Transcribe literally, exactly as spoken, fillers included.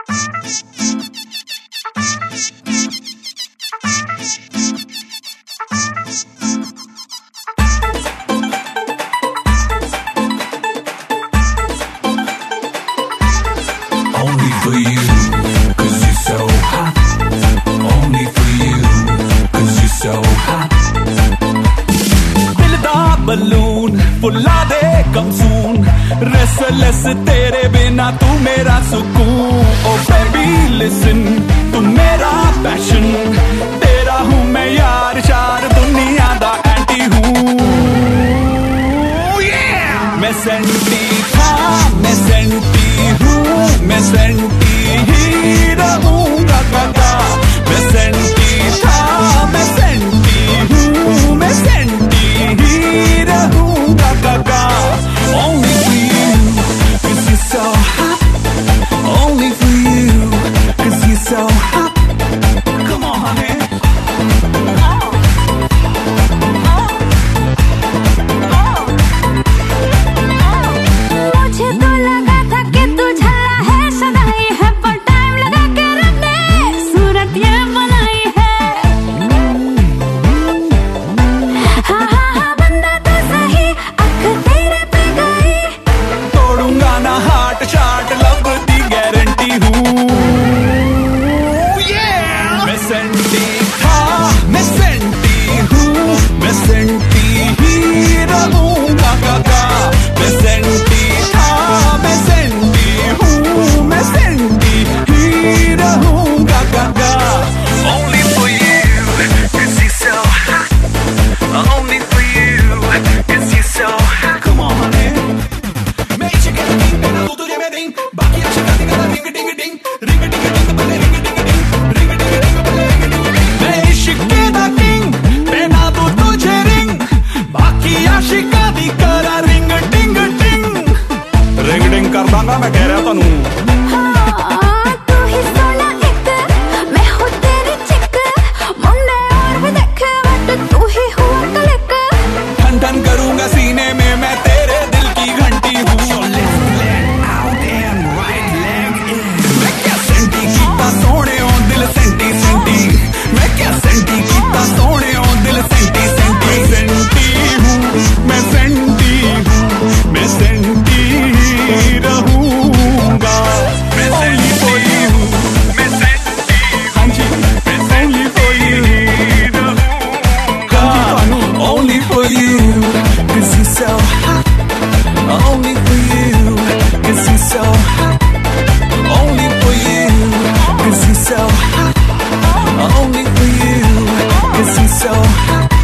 Only for you, cause you're so hot. Only for you, cause you're so hot. दिल दा balloon फुला दे कम सून, restless तेरे बिना तू मेरा सुकून. Oh baby listen, तू मेरा पैशन, तेरा हूँ मैं यार शार, दुनिया दा एंटी हूँ. मैं सेंटी था, मैं सेंटी हूँ, मैं सेंटी ही रहूँगा काका. मैं सेंटी था, मैं सेंटी हूँ, मैं सेंटी ही रहूँगा काका. Only for you, cause you're so hot. Only for you, cause you're so hot. Come on honey. मुझे तो लगा था कि तू झल्ला है, सदाई है, पर टाइम लगा के रब ने सूरत ये बनाई है. हाँ हाँ हाँ बंदा तो सही, अख तेरे पे गई. तोड़ूंगा ना हार्ट चार्ट, लब दी गारंटी हूँ. मैं सेंटी था, मैं सेंटी हूँ, मैं सेंटी ही रहूँगा काका. मैं सेंटी था, मैं सेंटी हूँ, मैं सेंटी ही रहूँगा काका. Only for you, cause you're so hot. Only for you, cause you're so hot. Come on honey. मैं इश्क के king, तेरा तू तुझे मैं ding. बाकी आशिक आती करा ring ding ding, ring ding ding बल्ले ring ding ding, ring ding ding बल्ले ring ding ding. मैं इश्क के king, तेरा तू तुझे ring. बाकी आशिक आती करा ring ding ding, ring ding कर दांगा मैं कह रहा तनु. हाँ तू ही सोना एक, मैं हूँ तेरी चिक. मुंडे और भी देखे बट तू ही हुआ क्लिक. ठन ठन करूंगा सीने में मैं तेरे दिल की घंटी हूँ. मैं क्या सेंटी कीता सोने ओ दिल सेंटी सेंटी. मैं क्या सेंटी कीता सोने ओ दिल सेंटी सेंटी. सेंटी हूँ मैं, सेंटी हूँ मैं, सेंटी रहूँगा. मैं only for you, मैं सेंटी. हाँ जी मैं only for you रहूँगा. Only for you, cause you're so hot. Only for you, cause you're so hot. Only for you, cause you're so hot. Only for you, cause you're so hot.